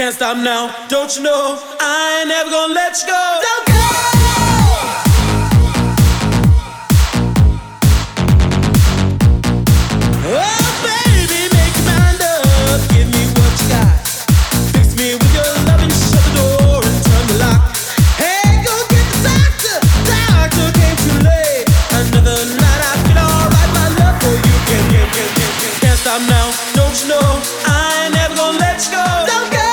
Can't stop now, don't you know? I ain't never gonna let you go. Don't go! Oh, baby, make your mind up. Give me what you got. Fix me with your love and shut the door and turn the lock. Hey, go get the doctor. Doctor came too late. Another night I feel alright. My love for you can't stop now, don't you know? I ain't never gonna let you go. Don't go!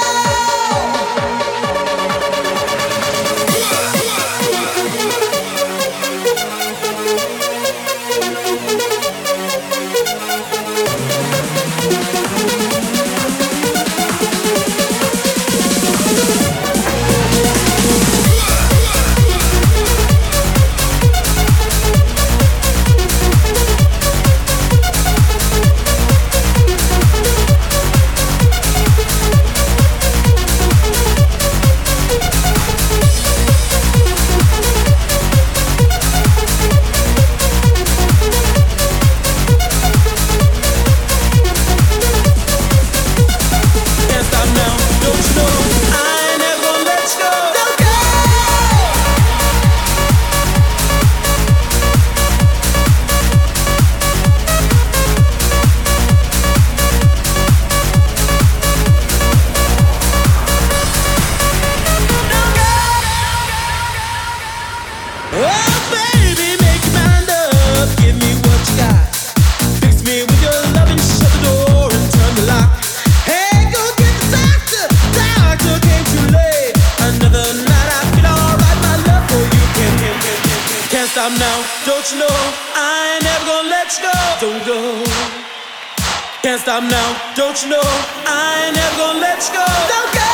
Stop now, don't you know? I ain't never gonna let you go. Don't go. Can't stop now, don't you know? I ain't never gonna let you go. Don't go.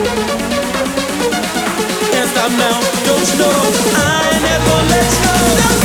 Can't stop now, don't you know? I ain't never gonna let you go. Don't